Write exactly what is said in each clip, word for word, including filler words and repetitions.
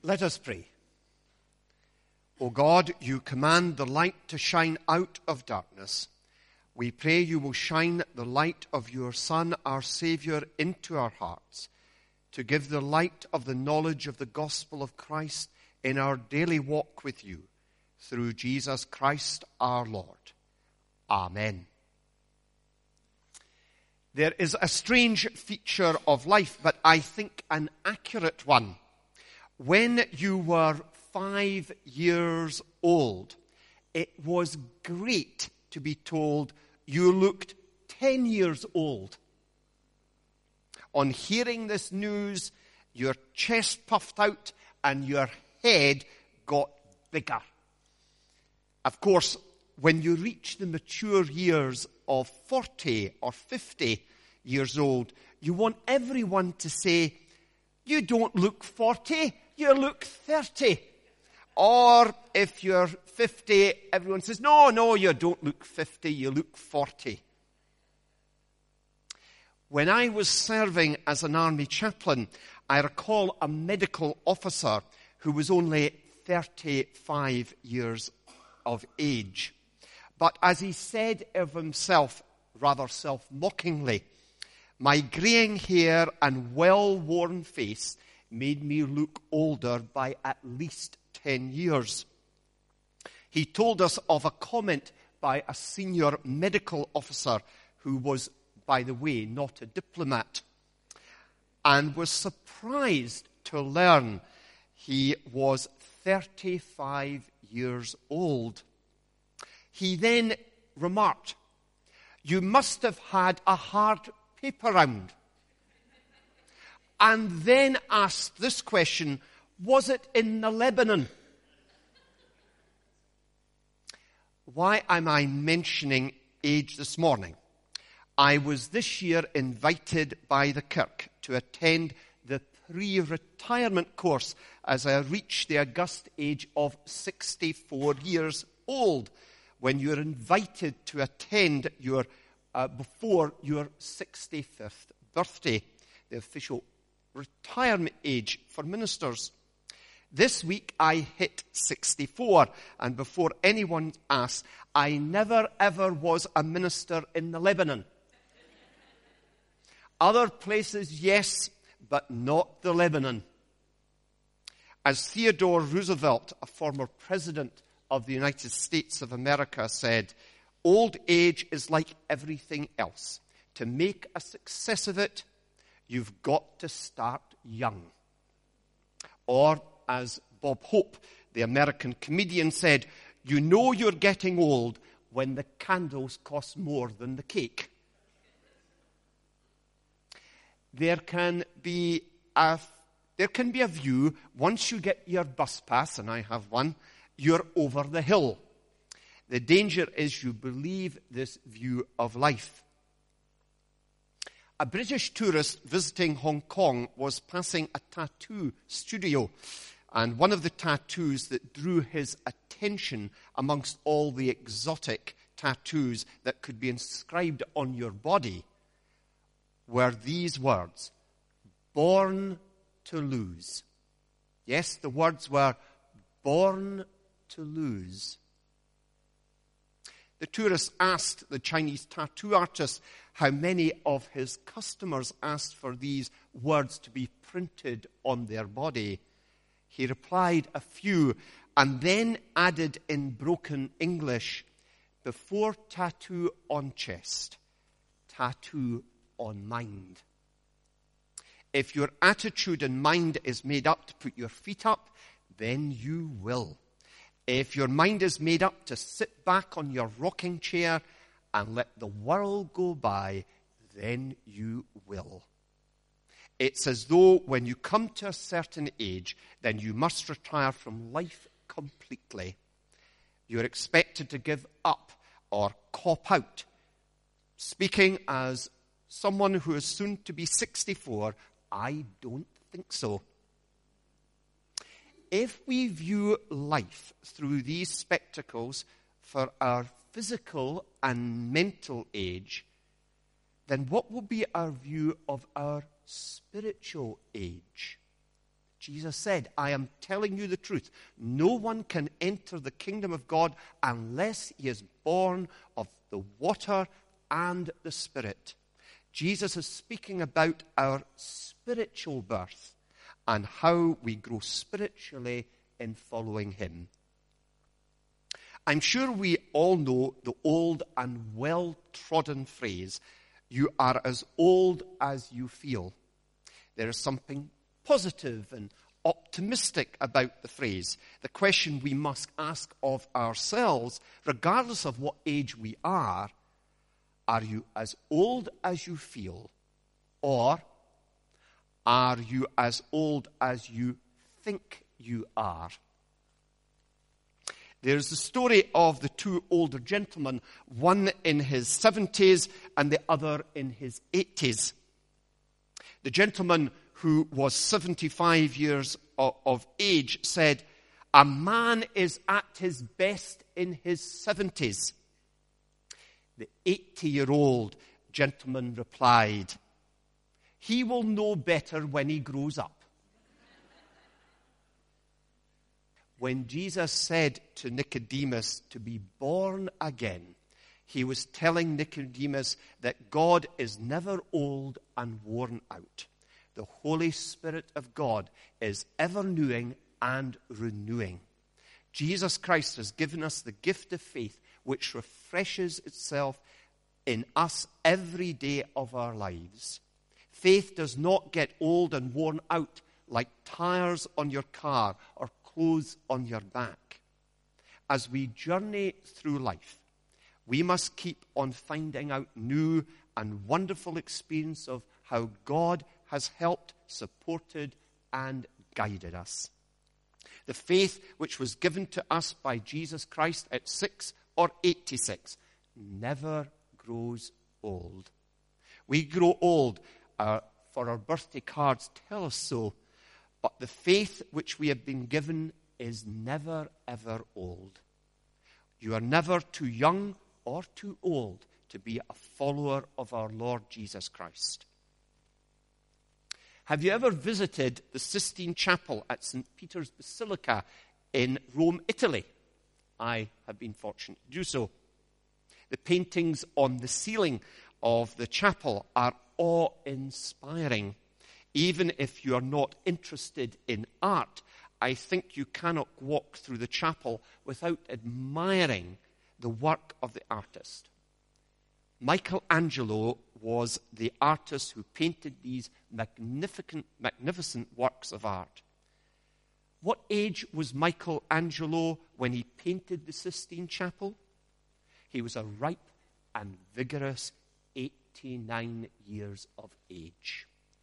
Let us pray. O God, you command the light to shine out of darkness. We pray you will shine the light of your Son, our Saviour, into our hearts, to give the light of the knowledge of the gospel of Christ in our daily walk with you, through Jesus Christ our Lord. Amen. There is a strange feature of life, but I think an accurate one. When you were five years old, it was great to be told you looked ten years old. On hearing this news, your chest puffed out and your head got bigger. Of course, when you reach the mature years of forty or fifty years old, you want everyone to say, "You don't look forty, you look thirty. Or if you're fifty, everyone says, "No, no, you don't look fifty, you look forty. When I was serving as an army chaplain, I recall a medical officer who was only thirty-five years of age. But as he said of himself, rather self-mockingly, "My greying hair and well-worn face made me look older by at least ten years. He told us of a comment by a senior medical officer who was, by the way, not a diplomat, and was surprised to learn he was thirty-five years old. He then remarked, "You must have had a hard paper round," and then asked this question, "Was it in the Lebanon?" Why am I mentioning age this morning? I was this year invited by the Kirk to attend the pre-retirement course as I reached the august age of sixty-four years old. When you're invited to attend your uh, before your sixty-fifth birthday, the official retirement age for ministers. This week I hit sixty-four, and before anyone asks, I never ever was a minister in the Lebanon. Other places, yes, but not the Lebanon. As Theodore Roosevelt, a former president of the United States of America, said, "Old age is like everything else. To make a success of it, you've got to start young." Or, as Bob Hope, the American comedian, said, "You know you're getting old when the candles cost more than the cake." There can be a, there can be a view, once you get your bus pass, and I have one, you're over the hill. The danger is you believe this view of life. A British tourist visiting Hong Kong was passing a tattoo studio, and one of the tattoos that drew his attention amongst all the exotic tattoos that could be inscribed on your body were these words, "Born to lose." Yes, the words were "born to lose." The tourist asked the Chinese tattoo artist how many of his customers asked for these words to be printed on their body. He replied, "A few," and then added in broken English, "Before tattoo on chest, tattoo on mind." If your attitude and mind is made up to put your feet up, then you will. If your mind is made up to sit back on your rocking chair and let the world go by, then you will. It's as though when you come to a certain age, then you must retire from life completely. You're expected to give up or cop out. Speaking as someone who is soon to be sixty-four, I don't think so. If we view life through these spectacles for our physical and mental age, then what will be our view of our spiritual age? Jesus said, I am telling you the truth. No one can enter the kingdom of God unless he is born of the water and the Spirit. Jesus is speaking about our spiritual birth and how we grow spiritually in following him. I'm sure we all know the old and well-trodden phrase, you are as old as you feel. There is something positive and optimistic about the phrase. The question we must ask of ourselves, regardless of what age we are, are you as old as you feel? Or are you as old as you think you are? There's the story of the two older gentlemen, one in his seventies and the other in his eighties. The gentleman who was seventy-five years of age said, a man is at his best in his seventies. The eighty-year-old gentleman replied, he will know better when he grows up. When Jesus said to Nicodemus to be born again, he was telling Nicodemus that God is never old and worn out. The Holy Spirit of God is ever renewing and renewing. Jesus Christ has given us the gift of faith which refreshes itself in us every day of our lives. Faith does not get old and worn out like tires on your car or clothes on your back. As we journey through life, we must keep on finding out new and wonderful experience of how God has helped, supported, and guided us. The faith which was given to us by Jesus Christ at six or eighty-six never grows old. We grow old, uh, for our birthday cards tell us so, but the faith which we have been given is never, ever old. You are never too young or too old to be a follower of our Lord Jesus Christ. Have you ever visited the Sistine Chapel at Saint Peter's Basilica in Rome, Italy? I have been fortunate to do so. The paintings on the ceiling of the chapel are awe-inspiring. Even if you are not interested in art, I think you cannot walk through the chapel without admiring the work of the artist. Michelangelo was the artist who painted these magnificent, magnificent works of art. What age was Michelangelo when he painted the Sistine Chapel? He was a ripe and vigorous eighty-nine years of age.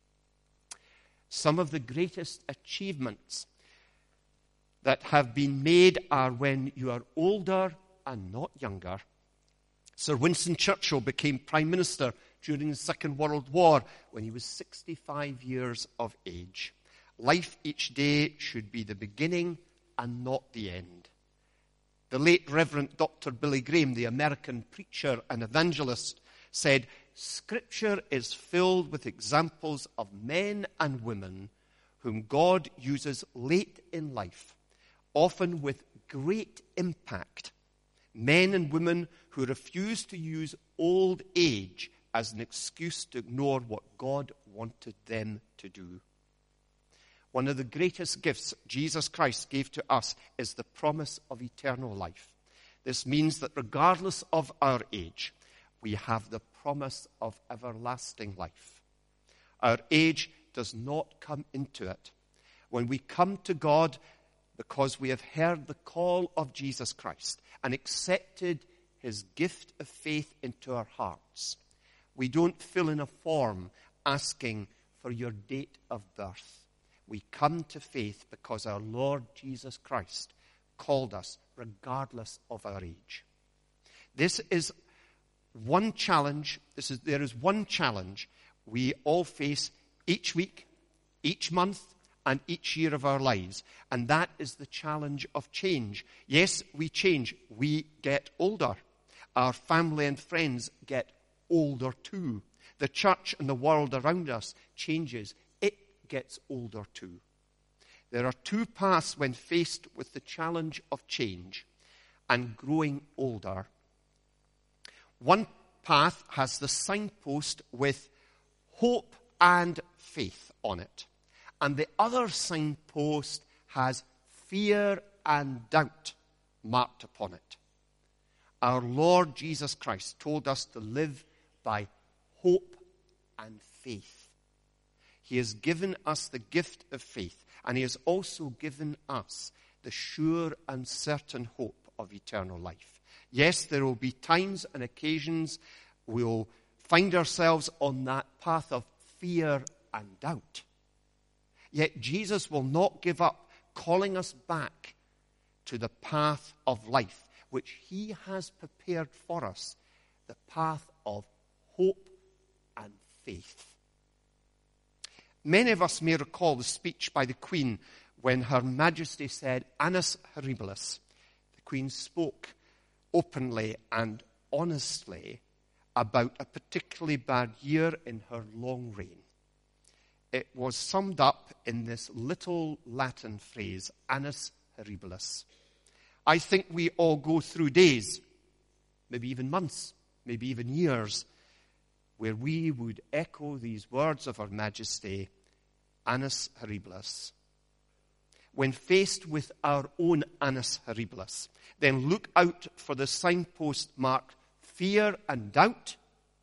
Some of the greatest achievements that have been made are when you are older and not younger. Sir Winston Churchill became Prime Minister during the Second World War when he was sixty-five years of age. Life each day should be the beginning and not the end. The late Reverend Doctor Billy Graham, the American preacher and evangelist, said, Scripture is filled with examples of men and women whom God uses late in life, often with great impact. Men and women who refuse to use old age as an excuse to ignore what God wanted them to do. One of the greatest gifts Jesus Christ gave to us is the promise of eternal life. This means that regardless of our age, we have the promise of everlasting life. Our age does not come into it. When we come to God because we have heard the call of Jesus Christ and accepted his gift of faith into our hearts, we don't fill in a form asking for your date of birth. We come to faith because our Lord Jesus Christ called us regardless of our age. This is one challenge. This is, there is one challenge we all face each week, each month, and each year of our lives. And that is the challenge of change. Yes, we change. We get older. Our family and friends get older too. The church and the world around us changes. It gets older too. there are two paths when faced with the challenge of change and growing older. One path has the signpost with hope and faith on it, and the other signpost has fear and doubt marked upon it. Our Lord Jesus Christ told us to live by hope and faith. He has given us the gift of faith, and he has also given us the sure and certain hope of eternal life. Yes, there will be times and occasions we'll find ourselves on that path of fear and doubt. Yet Jesus will not give up calling us back to the path of life, which he has prepared for us, the path of hope and faith. Many of us may recall the speech by the Queen when Her Majesty said, Annus Horribilis. The Queen spoke openly and honestly about a particularly bad year in her long reign. It was summed up in this little Latin phrase, Annus Horribilis. I think we all go through days, maybe even months, maybe even years, where we would echo these words of Her Majesty, Annus Horribilis. When faced with our own Annus Horribilis, then look out for the signpost marked fear and doubt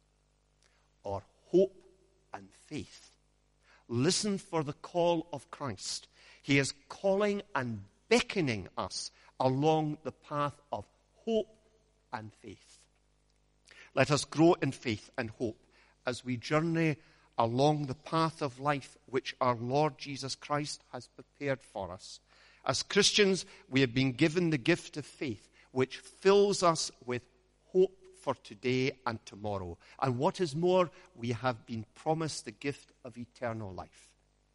or hope and faith. Listen for the call of Christ. He is calling and beckoning us along the path of hope and faith. Let us grow in faith and hope as we journey along the path of life which our Lord Jesus Christ has prepared for us. As Christians, we have been given the gift of faith, which fills us with hope for today and tomorrow. And what is more, we have been promised the gift of eternal life.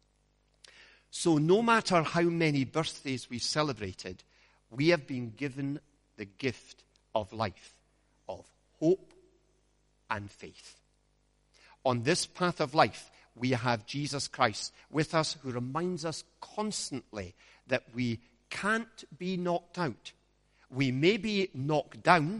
So no matter how many birthdays we celebrated, we have been given the gift of life, of hope and faith. On this path of life, we have Jesus Christ with us, who reminds us constantly that we can't be knocked out. We may be knocked down,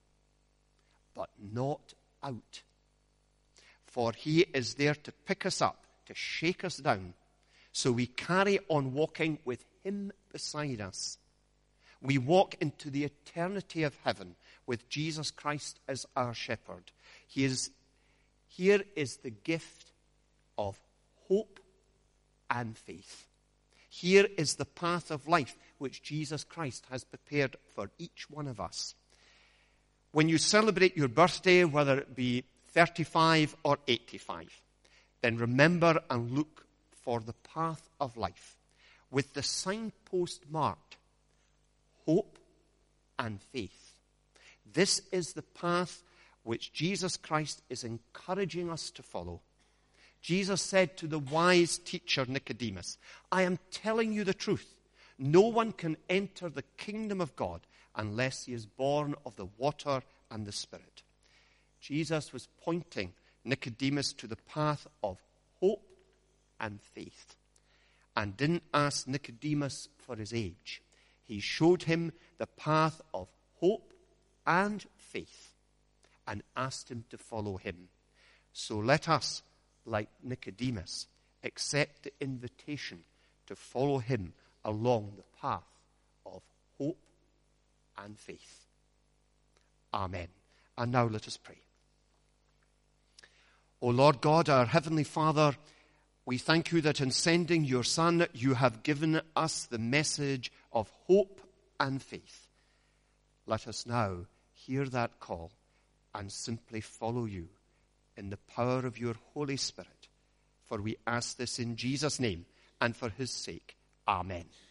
but not out. For he is there to pick us up, to shake us down, so we carry on walking with him beside us. We walk into the eternity of heaven with Jesus Christ as our shepherd. He is Here is the gift of hope and faith. Here is the path of life which Jesus Christ has prepared for each one of us. When you celebrate your birthday, whether it be thirty-five or eighty-five, then remember and look for the path of life with the signpost marked hope and faith. This is the path which Jesus Christ is encouraging us to follow. Jesus said to the wise teacher Nicodemus, I am telling you the truth. No one can enter the kingdom of God unless he is born of the water and the Spirit. Jesus was pointing Nicodemus to the path of hope and faith, and didn't ask Nicodemus for his age. He showed him the path of hope and faith, and asked him to follow him. So let us, like Nicodemus, accept the invitation to follow him along the path of hope and faith. Amen. And now let us pray. O Lord God, our Heavenly Father, we thank you that in sending your Son, you have given us the message of hope and faith. Let us now hear that call and simply follow you in the power of your Holy Spirit. For we ask this in Jesus' name and for his sake. Amen.